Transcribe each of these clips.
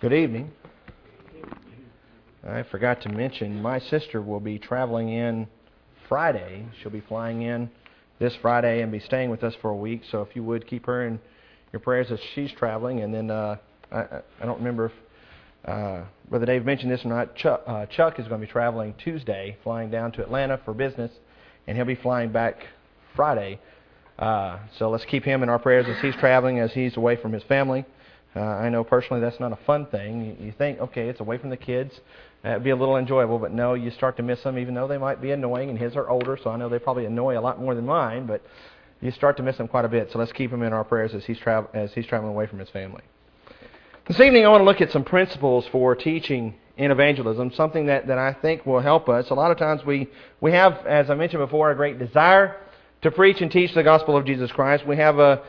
Good evening. I forgot to mention, my sister will be traveling in Friday. She'll be flying in this Friday and be staying with us for a week. So if you would keep her in your prayers as she's traveling. And then I don't remember if Brother Dave mentioned this or not. Chuck is going to be traveling Tuesday, flying down to Atlanta for business, and he'll be flying back Friday. So let's keep him in our prayers as he's traveling, as he's away from his family. I know personally that's not a fun thing. You think, okay, it's away from the kids. It'd be a little enjoyable, but no, you start to miss them, even though they might be annoying, and his are older, so I know they probably annoy a lot more than mine, but you start to miss them quite a bit. So let's keep him in our prayers as he's traveling away from his family. This evening I want to look at some principles for teaching in evangelism, something that I think will help us. A lot of times we have, as I mentioned before, a great desire to preach and teach the gospel of Jesus Christ. We have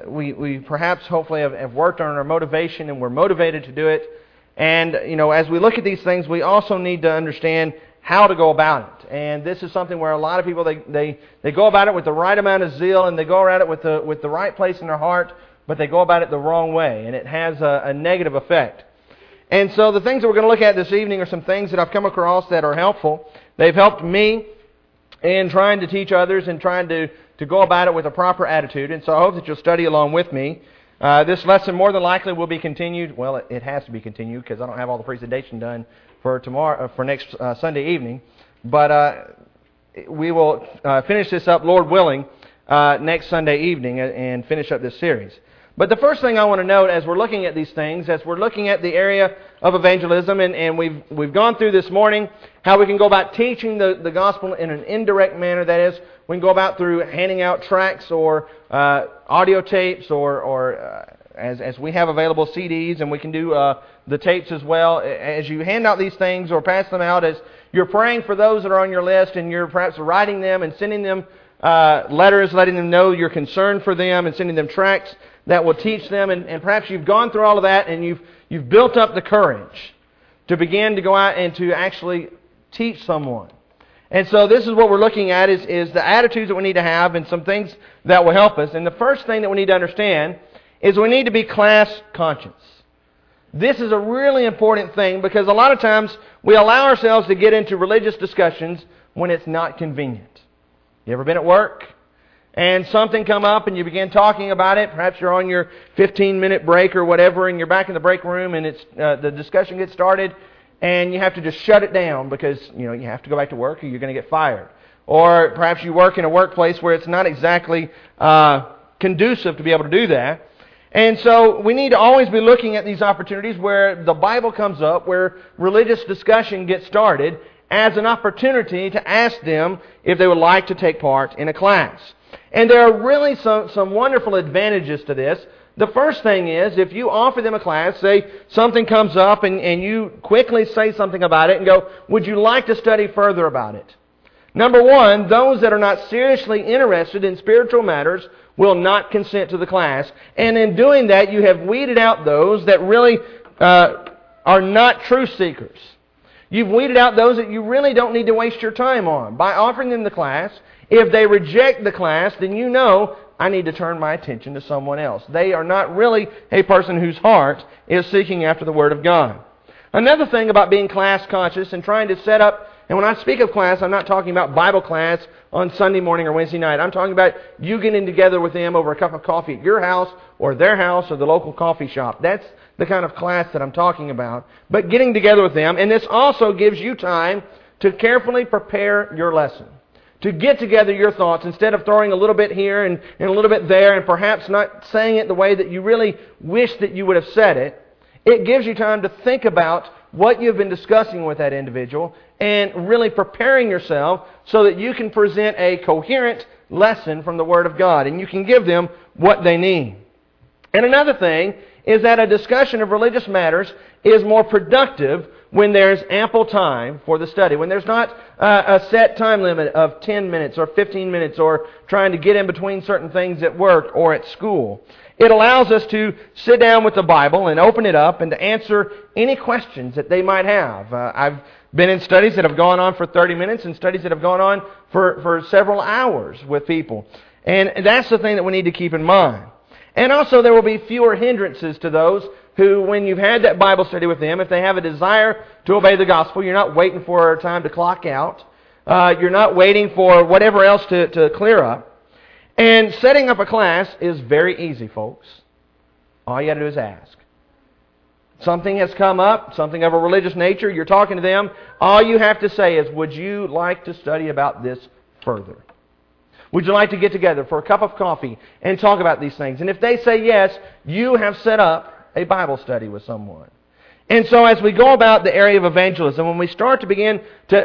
we perhaps hopefully have worked on our motivation, and we're motivated to do it. And as we look at these things, we also need to understand how to go about it. And this is something where a lot of people they go about it with the right amount of zeal, and they go around it with the right place in their heart, but they go about it the wrong way, and it has a negative effect. And so the things that we're going to look at this evening are some things that I've come across that are helpful. They've helped me in trying to teach others and trying to go about it with a proper attitude. And so I hope that you'll study along with me. This lesson more than likely will be continued. Well, it has to be continued because I don't have all the presentation done for tomorrow, for next Sunday evening. But we will finish this up, Lord willing, next Sunday evening and finish up this series. But the first thing I want to note as we're looking at these things, as we're looking at the area of evangelism, and we've gone through this morning how we can go about teaching the gospel in an indirect manner. That is, we can go about through handing out tracts or audio tapes or as we have available CDs, and we can do the tapes as well. As you hand out these things or pass them out, as you're praying for those that are on your list, and you're perhaps writing them and sending them letters, letting them know your concern for them, and sending them tracts that will teach them, and perhaps you've gone through all of that, and you've built up the courage to begin to go out and to actually teach someone. And so this is what we're looking at is the attitudes that we need to have and some things that will help us. And the first thing that we need to understand is we need to be class conscious. This is a really important thing because a lot of times we allow ourselves to get into religious discussions when it's not convenient. You ever been at work and something come up and you begin talking about it? Perhaps you're on your 15-minute break or whatever, and you're back in the break room, and it's the discussion gets started, and you have to just shut it down because you have to go back to work or you're going to get fired. Or perhaps you work in a workplace where it's not exactly conducive to be able to do that. And so we need to always be looking at these opportunities where the Bible comes up, where religious discussion gets started, as an opportunity to ask them if they would like to take part in a class. And there are really some wonderful advantages to this. The first thing is, if you offer them a class, say something comes up and you quickly say something about it and go, would you like to study further about it? Number one, those that are not seriously interested in spiritual matters will not consent to the class. And in doing that, you have weeded out those that really are not truth seekers. You've weeded out those that you really don't need to waste your time on. By offering them the class, if they reject the class, then you know, I need to turn my attention to someone else. They are not really a person whose heart is seeking after the Word of God. Another thing about being class conscious and trying to set up, and when I speak of class, I'm not talking about Bible class on Sunday morning or Wednesday night. I'm talking about you getting together with them over a cup of coffee at your house or their house or the local coffee shop. That's the kind of class that I'm talking about. But getting together with them, and this also gives you time to carefully prepare your lesson. To get together your thoughts instead of throwing a little bit here and a little bit there and perhaps not saying it the way that you really wish that you would have said it. It gives you time to think about what you've been discussing with that individual and really preparing yourself so that you can present a coherent lesson from the Word of God and you can give them what they need. And another thing is that a discussion of religious matters is more productive when there's ample time for the study. When there's not a set time limit of 10 minutes or 15 minutes or trying to get in between certain things at work or at school. It allows us to sit down with the Bible and open it up and to answer any questions that they might have. I've been in studies that have gone on for 30 minutes and studies that have gone on for several hours with people. And that's the thing that we need to keep in mind. And also there will be fewer hindrances to those who, when you've had that Bible study with them, if they have a desire to obey the gospel, you're not waiting for time to clock out. You're not waiting for whatever else to clear up. And setting up a class is very easy, folks. All you got to do is ask. Something has come up, something of a religious nature, you're talking to them. All you have to say is, would you like to study about this further? Would you like to get together for a cup of coffee and talk about these things? And if they say yes, you have set up a Bible study with someone. And so as we go about the area of evangelism, when we begin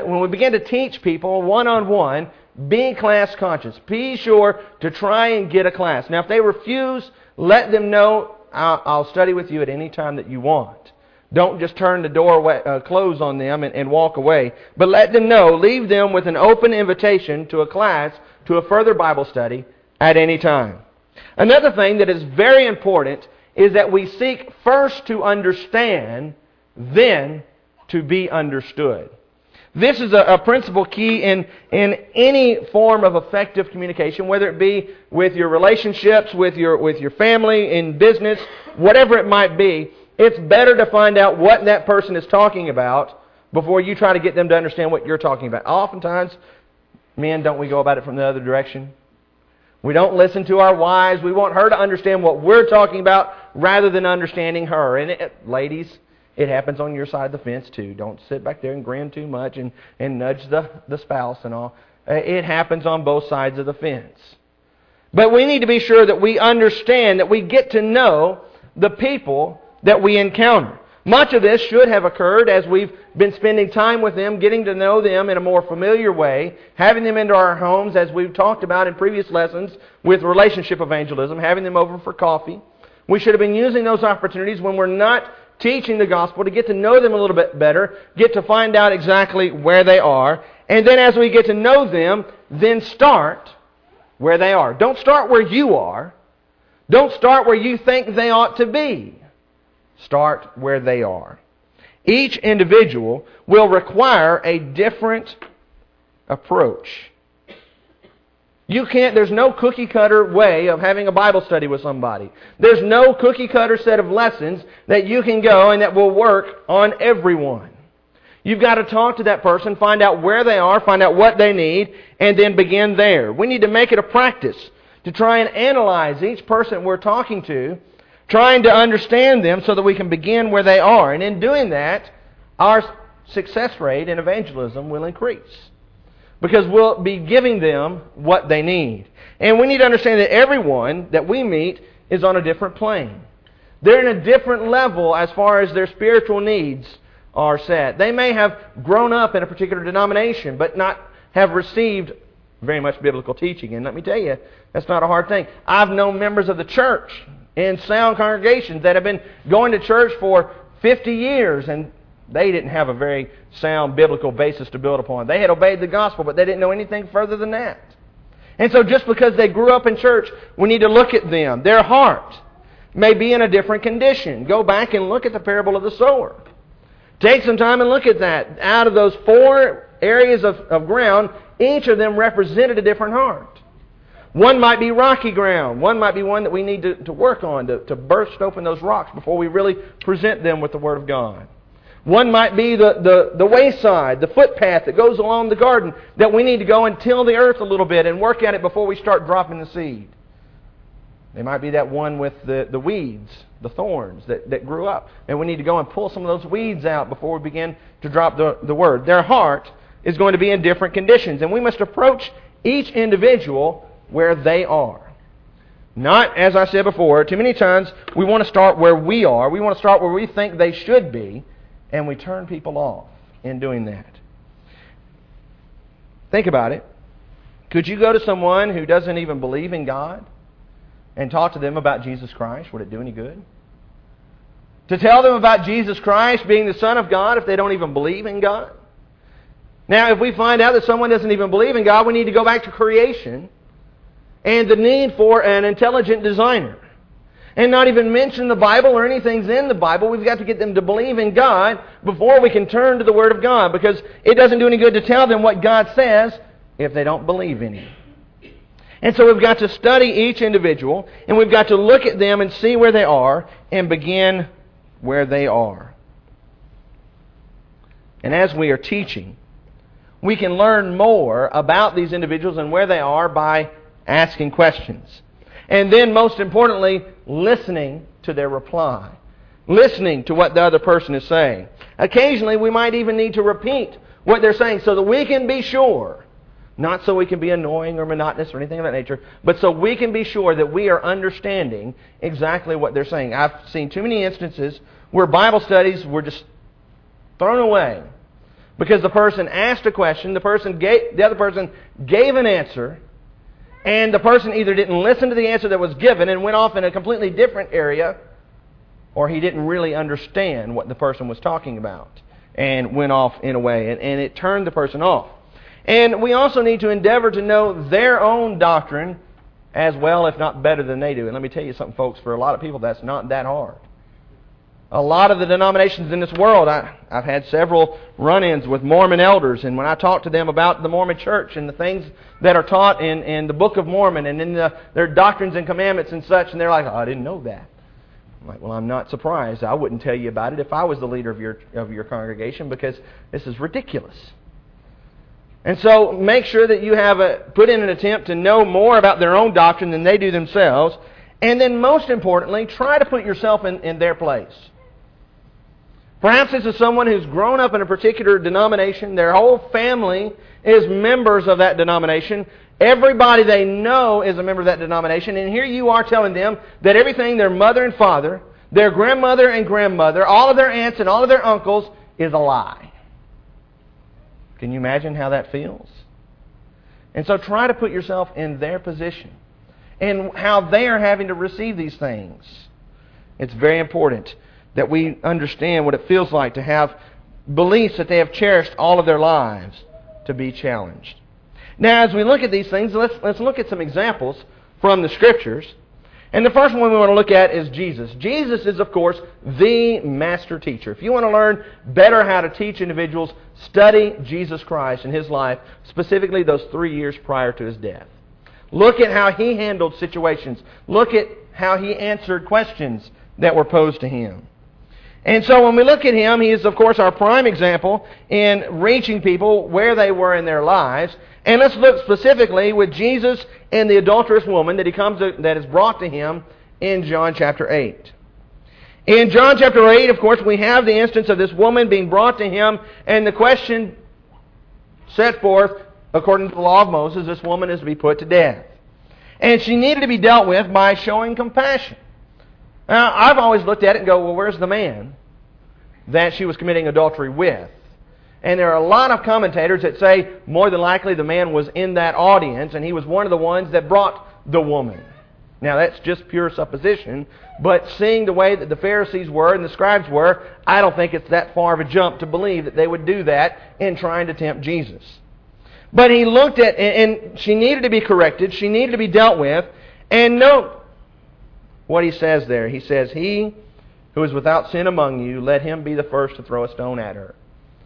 to teach people one-on-one, be class conscious. Be sure to try and get a class. Now, if they refuse, let them know, I'll study with you at any time that you want. Don't just turn the door close on them and walk away. But let them know, leave them with an open invitation to a class, to a further Bible study at any time. Another thing that is very important is that we seek first to understand, then to be understood. This is a principal key in any form of effective communication, whether it be with your relationships, with your family, in business, whatever it might be. It's better to find out what that person is talking about before you try to get them to understand what you're talking about. Oftentimes, men, don't we go about it from the other direction? We don't listen to our wives. We want her to understand what we're talking about rather than understanding her. And ladies, it happens on your side of the fence too. Don't sit back there and grin too much and nudge the spouse and all. It happens on both sides of the fence. But we need to be sure that we understand, that we get to know the people that we encounter. Much of this should have occurred as we've been spending time with them, getting to know them in a more familiar way, having them into our homes, as we've talked about in previous lessons with relationship evangelism, having them over for coffee. We should have been using those opportunities when we're not teaching the gospel to get to know them a little bit better, get to find out exactly where they are, and then as we get to know them, then start where they are. Don't start where you are. Don't start where you think they ought to be. Start where they are. Each individual will require a different approach. There's no cookie cutter way of having a Bible study with somebody. There's no cookie cutter set of lessons that you can go and that will work on everyone. You've got to talk to that person, find out where they are, find out what they need, and then begin there. We need to make it a practice to try and analyze each person we're talking to, trying to understand them so that we can begin where they are. And in doing that, our success rate in evangelism will increase, because we'll be giving them what they need. And we need to understand that everyone that we meet is on a different plane. They're in a different level as far as their spiritual needs are set. They may have grown up in a particular denomination, but not have received very much biblical teaching. And let me tell you, that's not a hard thing. I've known members of the church in sound congregations that have been going to church for 50 years, and they didn't have a very sound biblical basis to build upon. They had obeyed the gospel, but they didn't know anything further than that. And so just because they grew up in church, we need to look at them. Their heart may be in a different condition. Go back and look at the parable of the sower. Take some time and look at that. Out of those 4 areas of ground, each of them represented a different heart. One might be rocky ground. One might be one that we need to work on, to burst open those rocks before we really present them with the Word of God. One might be the wayside, the footpath that goes along the garden, that we need to go and till the earth a little bit and work at it before we start dropping the seed. They might be that one with the weeds, the thorns that grew up, and we need to go and pull some of those weeds out before we begin to drop the Word. Their heart is going to be in different conditions, and we must approach each individual where they are. Not, as I said before, too many times we want to start where we are. We want to start where we think they should be, and we turn people off in doing that. Think about it. Could you go to someone who doesn't even believe in God and talk to them about Jesus Christ? Would it do any good? To tell them about Jesus Christ being the Son of God if they don't even believe in God? Now, if we find out that someone doesn't even believe in God, we need to go back to creation and the need for an intelligent designer. And not even mention the Bible or anything's in the Bible. We've got to get them to believe in God before we can turn to the Word of God, because it doesn't do any good to tell them what God says if they don't believe in Him. And so we've got to study each individual, and we've got to look at them and see where they are and begin where they are. And as we are teaching, we can learn more about these individuals and where they are by asking questions. And then, most importantly, listening to their reply. Listening to what the other person is saying. Occasionally, we might even need to repeat what they're saying so that we can be sure. Not so we can be annoying or monotonous or anything of that nature, but so we can be sure that we are understanding exactly what they're saying. I've seen too many instances where Bible studies were just thrown away because the person asked a question, the other person gave an answer, and the person either didn't listen to the answer that was given and went off in a completely different area, or he didn't really understand what the person was talking about and went off in a way, and it turned the person off. And we also need to endeavor to know their own doctrine as well, if not better than they do. And let me tell you something, folks, for a lot of people, that's not that hard. A lot of the denominations in this world, I've had several run-ins with Mormon elders, and when I talk to them about the Mormon church and the things that are taught in the Book of Mormon and in their doctrines and commandments and such, and they're like, oh, I didn't know that. I'm like, well, I'm not surprised. I wouldn't tell you about it if I was the leader of your congregation, because this is ridiculous. And so make sure that you have put in an attempt to know more about their own doctrine than they do themselves. And then most importantly, try to put yourself in their place. Perhaps this is someone who's grown up in a particular denomination. Their whole family is members of that denomination. Everybody they know is a member of that denomination. And here you are telling them that everything their mother and father, their grandmother and grandmother, all of their aunts and all of their uncles is a lie. Can you imagine how that feels? And so try to put yourself in their position and how they are having to receive these things. It's very important that we understand what it feels like to have beliefs that they have cherished all of their lives to be challenged. Now, as we look at these things, let's look at some examples from the Scriptures. And the first one we want to look at is Jesus. Jesus is, of course, the master teacher. If you want to learn better how to teach individuals, study Jesus Christ and His life, specifically those 3 years prior to His death. Look at how He handled situations. Look at how He answered questions that were posed to Him. And so when we look at Him, He is, of course, our prime example in reaching people where they were in their lives. And let's look specifically with Jesus and the adulterous woman that is brought to Him in John chapter 8. In John chapter 8, of course, we have the instance of this woman being brought to Him, and the question set forth, according to the law of Moses, this woman is to be put to death. And she needed to be dealt with by showing compassion. Now, I've always looked at it and go, well, where's the man that she was committing adultery with? And there are a lot of commentators that say more than likely the man was in that audience and he was one of the ones that brought the woman. Now that's just pure supposition, but seeing the way that the Pharisees were and the scribes were, I don't think it's that far of a jump to believe that they would do that in trying to tempt Jesus. But he looked at, and she needed to be corrected, she needed to be dealt with, and note what he says there. He says, "He who is without sin among you, let him be the first to throw a stone at her."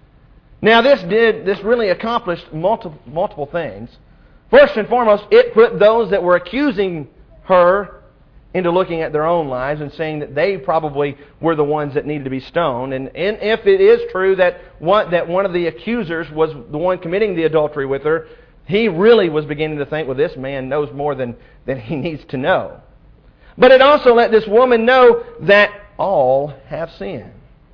Now this really accomplished multiple things. First and foremost, it put those that were accusing her into looking at their own lives and saying that they probably were the ones that needed to be stoned. And if it is true that one of the accusers was the one committing the adultery with her, he really was beginning to think, well, this man knows more than he needs to know. But it also let this woman know that all have sinned.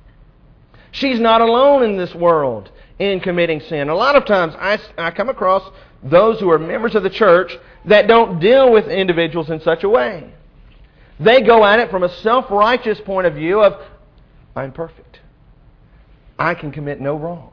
She's not alone in this world in committing sin. A lot of times I come across those who are members of the church that don't deal with individuals in such a way. They go at it from a self-righteous point of view of, I'm perfect. I can commit no wrong.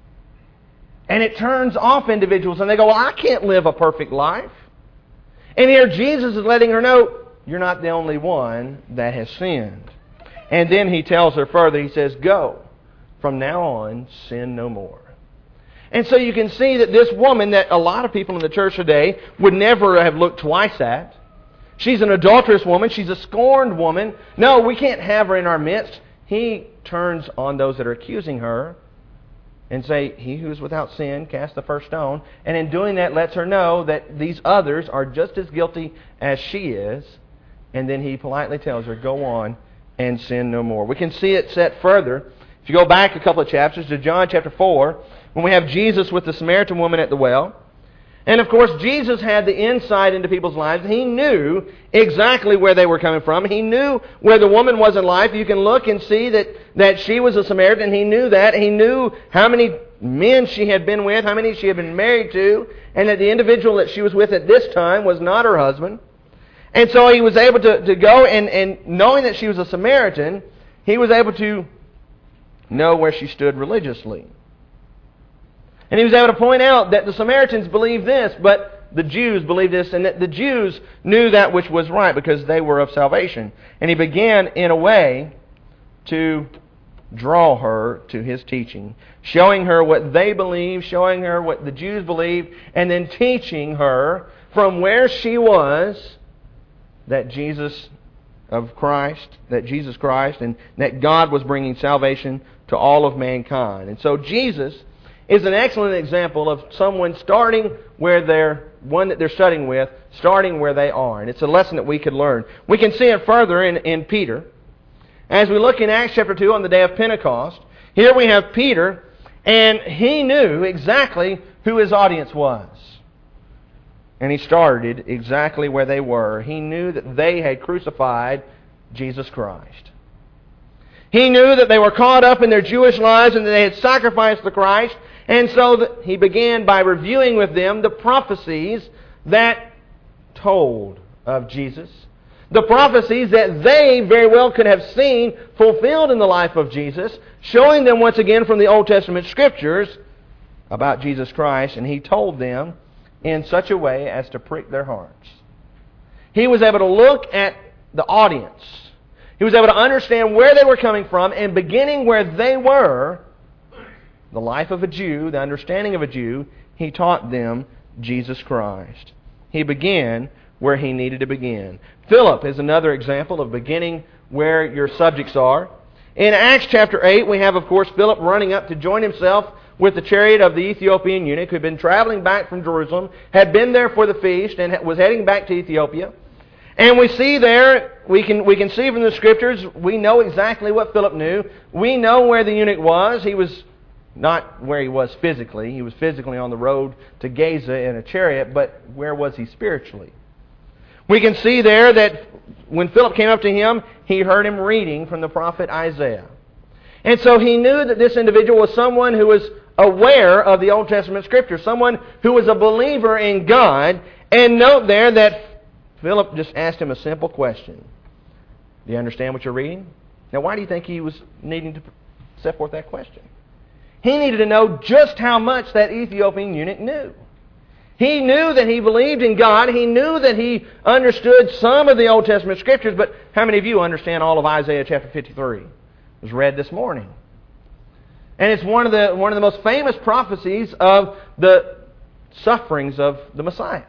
And it turns off individuals and they go, well, I can't live a perfect life. And here Jesus is letting her know, you're not the only one that has sinned. And then he tells her further, he says, go. From now on, sin no more. And so you can see that this woman that a lot of people in the church today would never have looked twice at. She's an adulterous woman. She's a scorned woman. No, we can't have her in our midst. He turns on those that are accusing her and say, he who is without sin, cast the first stone. And in doing that, lets her know that these others are just as guilty as she is. And then he politely tells her, go on and sin no more. We can see it set further. If you go back a couple of chapters to John chapter 4, when we have Jesus with the Samaritan woman at the well. And of course, Jesus had the insight into people's lives. He knew exactly where they were coming from. He knew where the woman was in life. You can look and see that she was a Samaritan. He knew that. He knew how many men she had been with, how many she had been married to, and that the individual that she was with at this time was not her husband. And so he was able to go and knowing that she was a Samaritan, he was able to know where she stood religiously. And he was able to point out that the Samaritans believed this, but the Jews believed this, and that the Jews knew that which was right because they were of salvation. And he began, in a way, to draw her to his teaching, showing her what they believed, showing her what the Jews believed, and then teaching her from where she was that Jesus Christ, and that God was bringing salvation to all of mankind. And so Jesus is an excellent example of someone starting where one that they're studying with, starting where they are. And it's a lesson that we could learn. We can see it further in Peter. As we look in Acts chapter 2 on the day of Pentecost, here we have Peter, and he knew exactly who his audience was. And he started exactly where they were. He knew that they had crucified Jesus Christ. He knew that they were caught up in their Jewish lives and that they had sacrificed the Christ. And so he began by reviewing with them the prophecies that told of Jesus. The prophecies that they very well could have seen fulfilled in the life of Jesus, showing them once again from the Old Testament Scriptures about Jesus Christ. And he told them in such a way as to prick their hearts. He was able to look at the audience. He was able to understand where they were coming from, and beginning where they were, the life of a Jew, the understanding of a Jew, he taught them Jesus Christ. He began where he needed to begin. Philip is another example of beginning where your subjects are. In Acts chapter 8, we have, of course, Philip running up to join himself with the chariot of the Ethiopian eunuch who had been traveling back from Jerusalem, had been there for the feast, and was heading back to Ethiopia. And we see there, we can see from the Scriptures, we know exactly what Philip knew. We know where the eunuch was. He was not where he was physically. He was physically on the road to Gaza in a chariot, but where was he spiritually? We can see there that when Philip came up to him, he heard him reading from the prophet Isaiah. And so he knew that this individual was someone who was aware of the Old Testament Scripture, someone who was a believer in God. And note there that Philip just asked him a simple question. Do you understand what you're reading? Now, why do you think he was needing to set forth that question? He needed to know just how much that Ethiopian eunuch knew. He knew that he believed in God. He knew that he understood some of the Old Testament Scriptures. But how many of you understand all of Isaiah chapter 53? It was read this morning. And it's one of the most famous prophecies of the sufferings of the Messiah.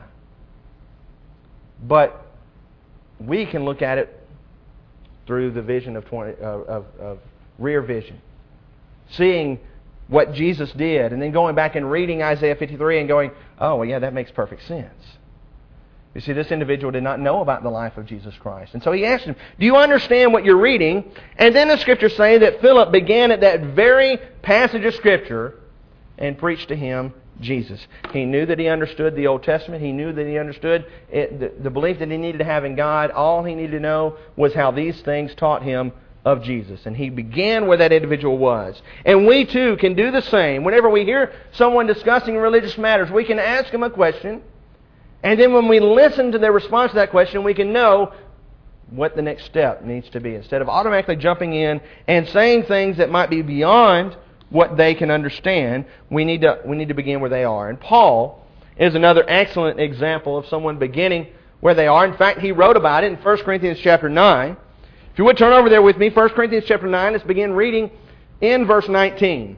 But we can look at it through the vision of rear vision. Seeing what Jesus did, and then going back and reading Isaiah 53 and going, oh, well, yeah, that makes perfect sense. You see, this individual did not know about the life of Jesus Christ. And so he asked him, do you understand what you're reading? And then the Scriptures say that Philip began at that very passage of Scripture and preached to him Jesus. He knew that he understood the Old Testament. He knew that he understood the belief that he needed to have in God. All he needed to know was how these things taught him of Jesus. And he began where that individual was. And we too can do the same. Whenever we hear someone discussing religious matters, we can ask them a question. And then when we listen to their response to that question, we can know what the next step needs to be. Instead of automatically jumping in and saying things that might be beyond what they can understand, we need to begin where they are. And Paul is another excellent example of someone beginning where they are. In fact, he wrote about it in 1 Corinthians chapter 9. If you would turn over there with me, 1 Corinthians chapter 9, let's begin reading in verse 19.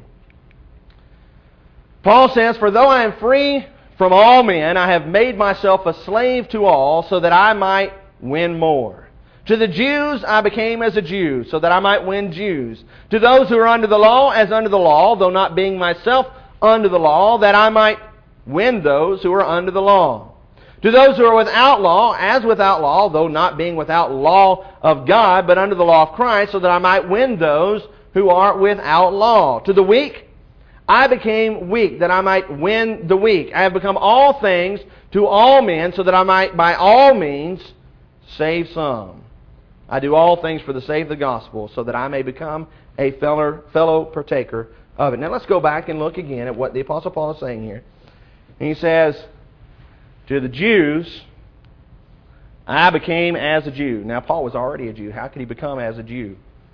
Paul says, for though I am free from all men, I have made myself a slave to all, so that I might win more. To the Jews I became as a Jew, so that I might win Jews. To those who are under the law, as under the law, though not being myself under the law, that I might win those who are under the law. To those who are without law, as without law, though not being without law of God, but under the law of Christ, so that I might win those who are without law. To the weak, I became weak, that I might win the weak. I have become all things to all men, so that I might by all means save some. I do all things for the sake of the gospel, so that I may become a fellow partaker of it. Now let's go back and look again at what the Apostle Paul is saying here. And he says, to the Jews, I became as a Jew. Now Paul was already a Jew. How could he become as a Jew?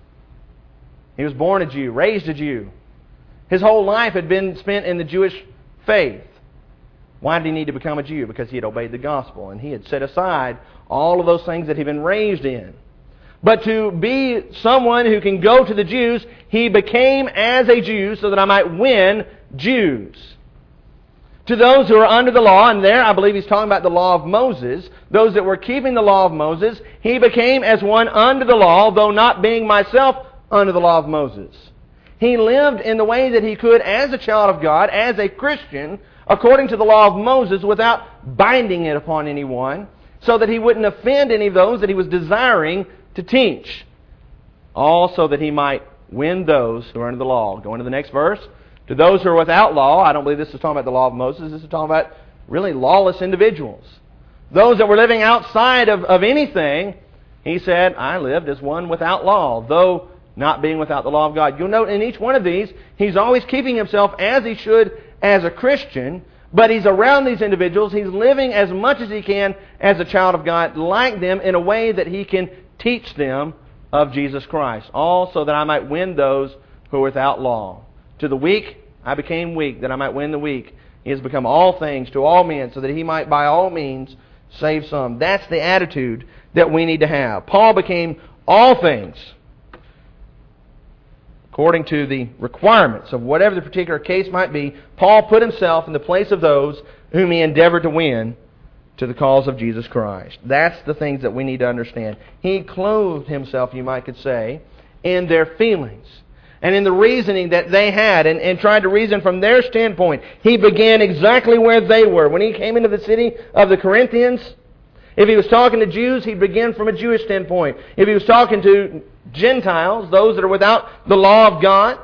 He was born a Jew, raised a Jew. His whole life had been spent in the Jewish faith. Why did he need to become a Jew? Because he had obeyed the gospel, and he had set aside all of those things that he'd been raised in. But to be someone who can go to the Jews, he became as a Jew so that I might win Jews. To those who are under the law, and there I believe he's talking about the law of Moses, those that were keeping the law of Moses, he became as one under the law, though not being myself under the law of Moses. He lived in the way that he could as a child of God, as a Christian, according to the law of Moses, without binding it upon anyone, so that he wouldn't offend any of those that he was desiring to teach. All so that he might win those who are under the law. Go into the next verse. To those who are without law, I don't believe this is talking about the law of Moses. This is talking about really lawless individuals. Those that were living outside of anything, he said, I lived as one without law, though not being without the law of God. You'll note in each one of these, he's always keeping himself as he should as a Christian, but he's around these individuals. He's living as much as he can as a child of God, like them, in a way that he can teach them of Jesus Christ, all so that I might win those who are without law. To the weak, I became weak, that I might win the weak. He has become all things to all men, so that he might by all means save some. That's the attitude that we need to have. Paul became all things according to the requirements of whatever the particular case might be. Paul put himself in the place of those whom he endeavored to win to the cause of Jesus Christ. That's the things that we need to understand. He clothed himself, you might could say, in their feelings and in the reasoning that they had, and tried to reason from their standpoint. He began exactly where they were. When he came into the city of the Corinthians, if he was talking to Jews, he'd begin from a Jewish standpoint. If he was talking to Gentiles, those that are without the law of God,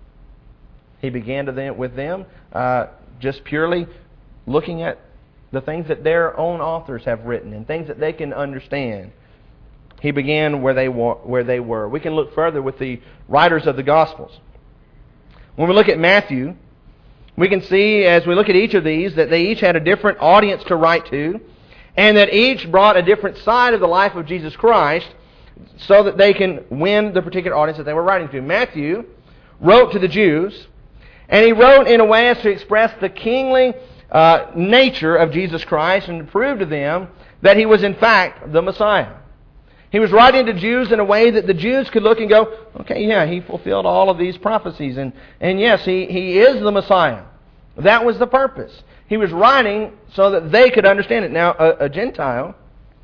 he began with them just purely looking at the things that their own authors have written and things that they can understand. He began where they were. We can look further with the writers of the Gospels. When we look at Matthew, we can see as we look at each of these that they each had a different audience to write to, and that each brought a different side of the life of Jesus Christ so that they can win the particular audience that they were writing to. Matthew wrote to the Jews, and he wrote in a way as to express the kingly nature of Jesus Christ and to prove to them that he was in fact the Messiah. He was writing to Jews in a way that the Jews could look and go, okay, yeah, he fulfilled all of these prophecies, and yes, he is the Messiah. That was the purpose. He was writing so that they could understand it. Now, a Gentile,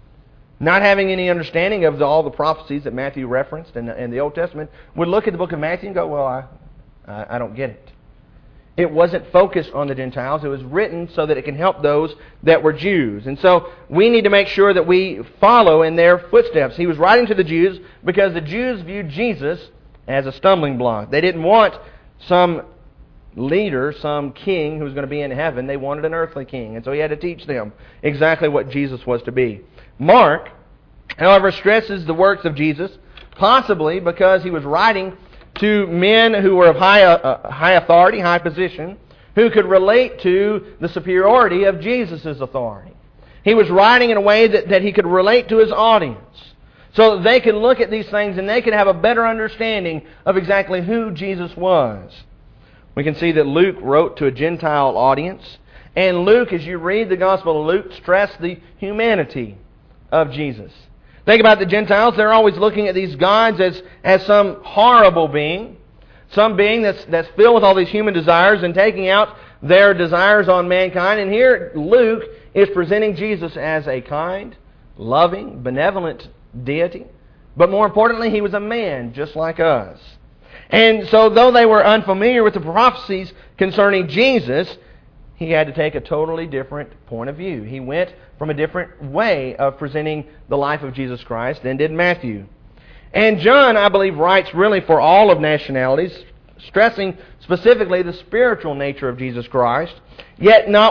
not having any understanding of all the prophecies that Matthew referenced in the Old Testament, would look at the book of Matthew and go, well, I don't get it. It wasn't focused on the Gentiles. It was written so that it can help those that were Jews. And so we need to make sure that we follow in their footsteps. He was writing to the Jews because the Jews viewed Jesus as a stumbling block. They didn't want some leader, some king who was going to be in heaven. They wanted an earthly king. And so he had to teach them exactly what Jesus was to be. Mark, however, stresses the works of Jesus, possibly because he was writing to men who were of high authority, high position, who could relate to the superiority of Jesus' authority. He was writing in a way that he could relate to his audience, so that they could look at these things and they could have a better understanding of exactly who Jesus was. We can see that Luke wrote to a Gentile audience, and Luke, as you read the Gospel of Luke, stressed the humanity of Jesus. Think about the Gentiles. They're always looking at these gods as some horrible being, some being that's filled with all these human desires and taking out their desires on mankind. And here Luke is presenting Jesus as a kind, loving, benevolent deity. But more importantly, he was a man just like us. And so though they were unfamiliar with the prophecies concerning Jesus, he had to take a totally different point of view. He went from a different way of presenting the life of Jesus Christ than did Matthew. And John, I believe, writes really for all of nationalities, stressing specifically the spiritual nature of Jesus Christ, yet not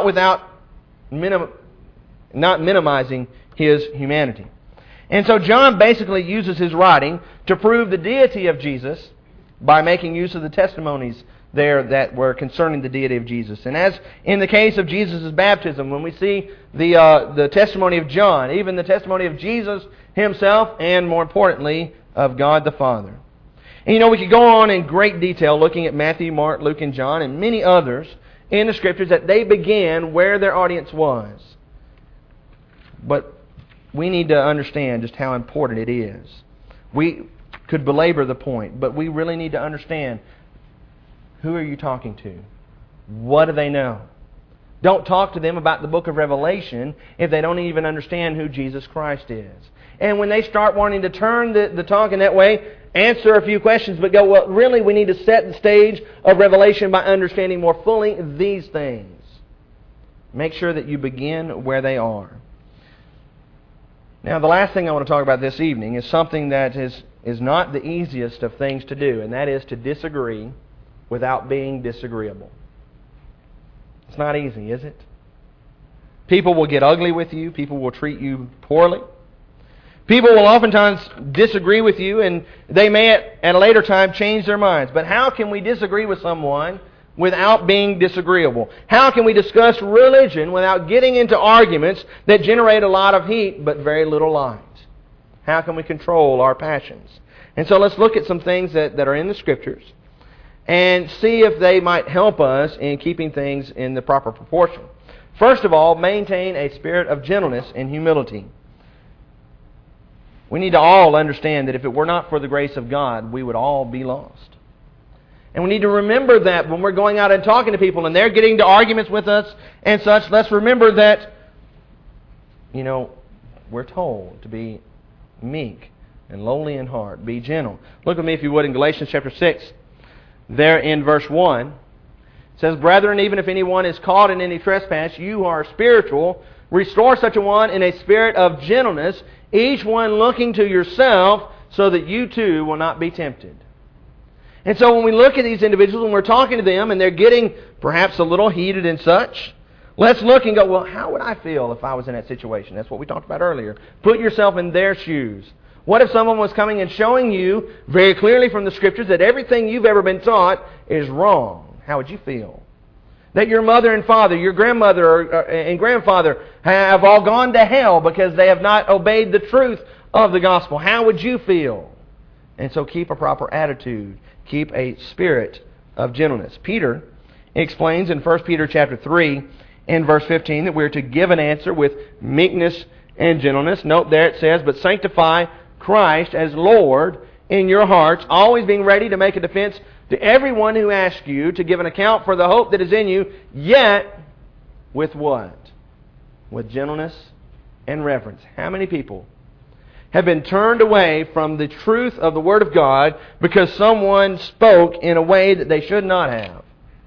minimizing His humanity. And so John basically uses his writing to prove the deity of Jesus by making use of the testimonies there that were concerning the deity of Jesus. And as in the case of Jesus' baptism, when we see the testimony of John, even the testimony of Jesus Himself, and more importantly, of God the Father. And we could go on in great detail looking at Matthew, Mark, Luke, and John, and many others in the Scriptures that they began where their audience was. But we need to understand just how important it is. We could belabor the point, but we really need to understand, who are you talking to? What do they know? Don't talk to them about the book of Revelation if they don't even understand who Jesus Christ is. And when they start wanting to turn the talk in that way, answer a few questions, but go, well, really we need to set the stage of Revelation by understanding more fully these things. Make sure that you begin where they are. Now, the last thing I want to talk about this evening is something that is not the easiest of things to do, and that is to disagree without being disagreeable. It's not easy, is it? People will get ugly with you. People will treat you poorly. People will oftentimes disagree with you, and they may at a later time change their minds. But how can we disagree with someone without being disagreeable? How can we discuss religion without getting into arguments that generate a lot of heat but very little light? How can we control our passions? And so let's look at some things that are in the Scriptures and see if they might help us in keeping things in the proper proportion. First of all, maintain a spirit of gentleness and humility. We need to all understand that if it were not for the grace of God, we would all be lost. And we need to remember that when we're going out and talking to people and they're getting into arguments with us and such, let's remember that, we're told to be meek and lowly in heart, be gentle. Look with me, if you would, in Galatians chapter 6. There in verse 1, it says, "Brethren, even if anyone is caught in any trespass, you who are spiritual, restore such a one in a spirit of gentleness, each one looking to yourself, so that you too will not be tempted." And so when we look at these individuals and we're talking to them and they're getting perhaps a little heated and such, let's look and go, well, how would I feel if I was in that situation? That's what we talked about earlier. Put yourself in their shoes. What if someone was coming and showing you very clearly from the Scriptures that everything you've ever been taught is wrong? How would you feel? That your mother and father, your grandmother and grandfather have all gone to hell because they have not obeyed the truth of the gospel. How would you feel? And so keep a proper attitude. Keep a spirit of gentleness. Peter explains in 1 Peter chapter 3 and verse 15 that we're to give an answer with meekness and gentleness. Note there it says, "But sanctify Christ as Lord in your hearts, always being ready to make a defense to everyone who asks you to give an account for the hope that is in you, yet with what? With gentleness and reverence." How many people have been turned away from the truth of the Word of God because someone spoke in a way that they should not have?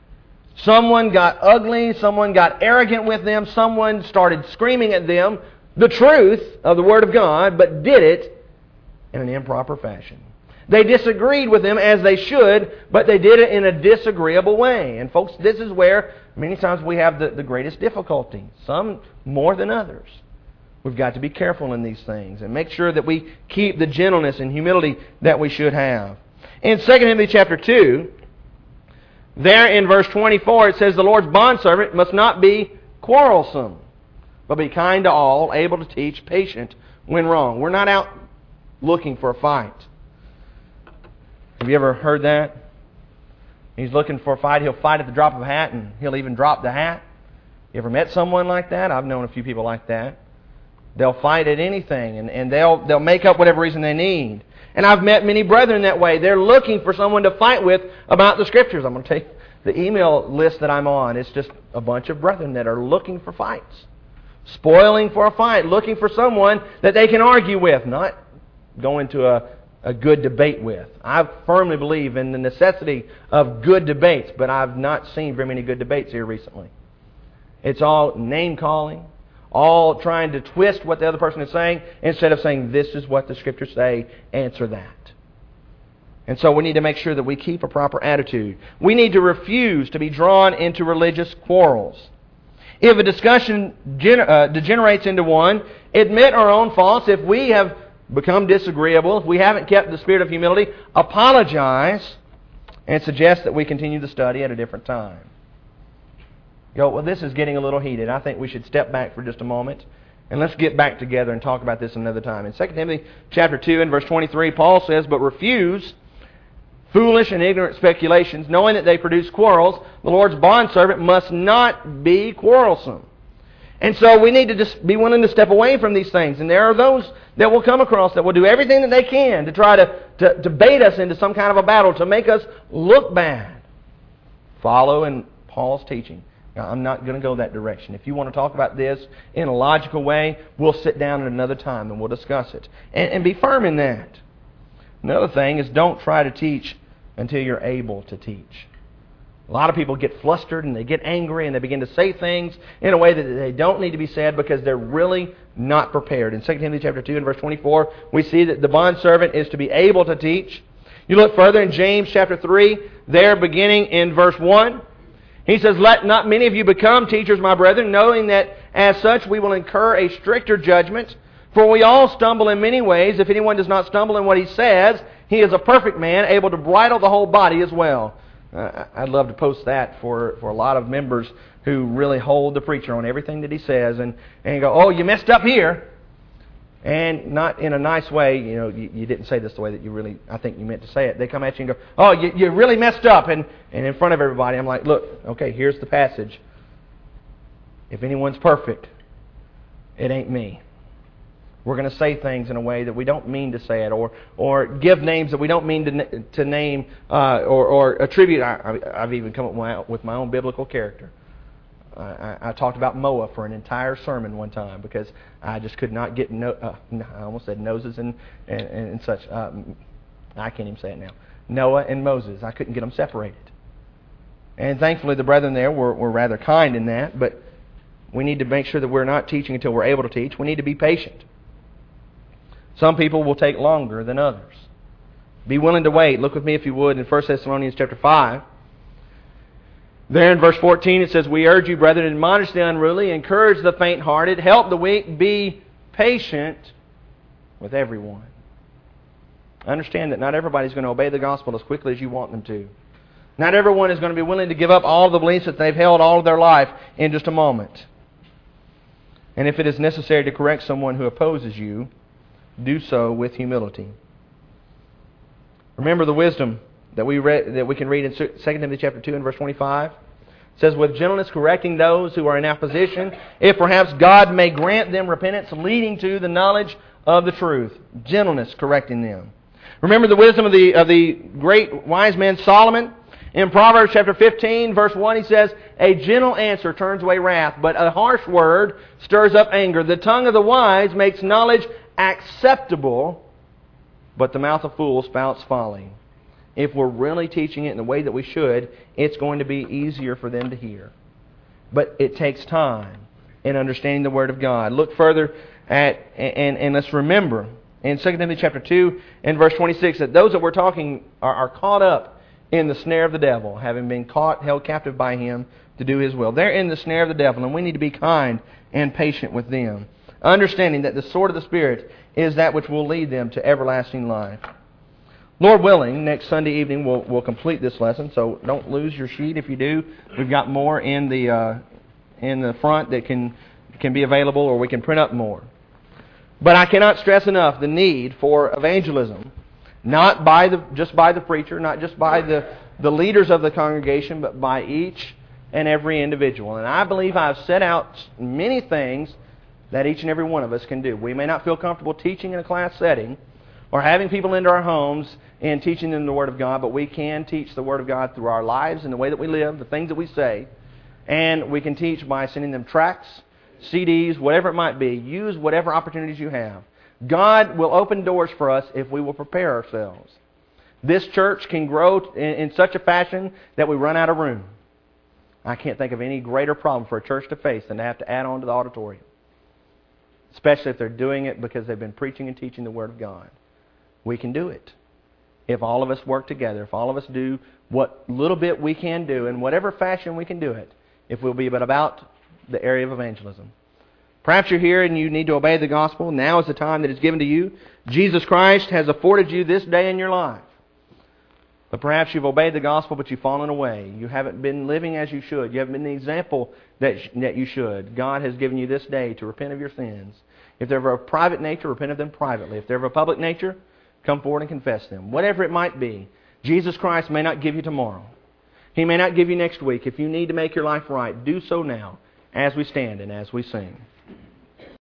Someone got ugly, someone got arrogant with them, someone started screaming at them the truth of the Word of God, but did it in an improper fashion. They disagreed with them as they should, but they did it in a disagreeable way. And folks, this is where many times we have the greatest difficulty, some more than others. We've got to be careful in these things and make sure that we keep the gentleness and humility that we should have. In 2 Timothy chapter 2, there in verse 24, it says, "The Lord's bondservant must not be quarrelsome, but be kind to all, able to teach, patient when wrong." We're not out looking for a fight. Have you ever heard that? He's looking for a fight. He'll fight at the drop of a hat, and he'll even drop the hat. You ever met someone like that? I've known a few people like that. They'll fight at anything, and they'll make up whatever reason they need. And I've met many brethren that way. They're looking for someone to fight with about the Scriptures. I'm going to take the email list that I'm on. It's just a bunch of brethren that are looking for fights. Spoiling for a fight. Looking for someone that they can argue with. Not go into a good debate with. I firmly believe in the necessity of good debates, but I've not seen very many good debates here recently. It's all name-calling, all trying to twist what the other person is saying instead of saying, this is what the Scriptures say, answer that. And so we need to make sure that we keep a proper attitude. We need to refuse to be drawn into religious quarrels. If a discussion degenerates into one, admit our own faults. If we have become disagreeable, if we haven't kept the spirit of humility, apologize and suggest that we continue the study at a different time. You go, well, this is getting a little heated. I think we should step back for just a moment and let's get back together and talk about this another time. In 2 Timothy chapter 2 and verse 23, Paul says, but refuse foolish and ignorant speculations, knowing that they produce quarrels. The Lord's bondservant must not be quarrelsome. And so we need to just be willing to step away from these things. And there are those that will come across that will do everything that they can to try to bait us into some kind of a battle, to make us look bad. Follow in Paul's teaching. Now, I'm not going to go that direction. If you want to talk about this in a logical way, we'll sit down at another time and we'll discuss it. And be firm in that. Another thing is, don't try to teach until you're able to teach. A lot of people get flustered and they get angry and they begin to say things in a way that they don't need to be said because they're really not prepared. In 2 Timothy chapter 2 and verse 24, we see that the bondservant is to be able to teach. You look further in James chapter 3, there beginning in verse 1, he says, let not many of you become teachers, my brethren, knowing that as such we will incur a stricter judgment. For we all stumble in many ways. If anyone does not stumble in what he says, he is a perfect man, able to bridle the whole body as well. I'd love to post that for a lot of members who really hold the preacher on everything that he says and go, oh, you messed up here. And not in a nice way, you didn't say this the way that you really, I think you meant to say it. They come at you and go, oh, you really messed up. And in front of everybody, I'm like, look, okay, here's the passage. If anyone's perfect, it ain't me. We're going to say things in a way that we don't mean to say it, or give names that we don't mean to name, or attribute. I've even come up with my own biblical character. I talked about Moa for an entire sermon one time because I just could not get I almost said noses and such. I can't even say it now. Noah and Moses. I couldn't get them separated. And thankfully the brethren there were rather kind in that, but we need to make sure that we're not teaching until we're able to teach. We need to be patient. Some people will take longer than others. Be willing to wait. Look with me, if you would, in 1 Thessalonians chapter 5. There in verse 14 it says, we urge you, brethren, admonish the unruly, encourage the faint-hearted, help the weak, be patient with everyone. Understand that not everybody's going to obey the gospel as quickly as you want them to. Not everyone is going to be willing to give up all the beliefs that they've held all of their life in just a moment. And if it is necessary to correct someone who opposes you, do so with humility. Remember the wisdom that we can read in 2 Timothy chapter 2 and verse 25. It says, with gentleness correcting those who are in opposition, if perhaps God may grant them repentance leading to the knowledge of the truth. Gentleness correcting them. Remember the wisdom of the great wise man Solomon. In Proverbs chapter 15 verse 1 he says, a gentle answer turns away wrath, but a harsh word stirs up anger. The tongue of the wise makes knowledge acceptable, but the mouth of fools spouts folly. If we're really teaching it in the way that we should, it's going to be easier for them to hear. But it takes time in understanding the Word of God. Look further at, and let's remember, in 2 Timothy chapter 2 and verse 26, that those that we're talking are caught up in the snare of the devil, having been held captive by him to do his will. They're in the snare of the devil, and we need to be kind and patient with them, understanding that the sword of the Spirit is that which will lead them to everlasting life. Lord willing, next Sunday evening we'll complete this lesson, so don't lose your sheet if you do. We've got more in the front that can be available, or we can print up more. But I cannot stress enough the need for evangelism, not just by the preacher, not just by the leaders of the congregation, but by each and every individual. And I believe I've set out many things that each and every one of us can do. We may not feel comfortable teaching in a class setting or having people into our homes and teaching them the Word of God, but we can teach the Word of God through our lives and the way that we live, the things that we say. And we can teach by sending them tracts, CDs, whatever it might be. Use whatever opportunities you have. God will open doors for us if we will prepare ourselves. This church can grow in such a fashion that we run out of room. I can't think of any greater problem for a church to face than to have to add on to the auditorium. Especially if they're doing it because they've been preaching and teaching the Word of God. We can do it. If all of us work together, if all of us do what little bit we can do, in whatever fashion we can do it, if we'll be but about the area of evangelism. Perhaps you're here and you need to obey the gospel. Now is the time that is given to you. Jesus Christ has afforded you this day in your life. But perhaps you've obeyed the gospel, but you've fallen away. You haven't been living as you should. You haven't been the example that you should. God has given you this day to repent of your sins. If they're of a private nature, repent of them privately. If they're of a public nature, come forward and confess them. Whatever it might be, Jesus Christ may not give you tomorrow. He may not give you next week. If you need to make your life right, do so now as we stand and as we sing.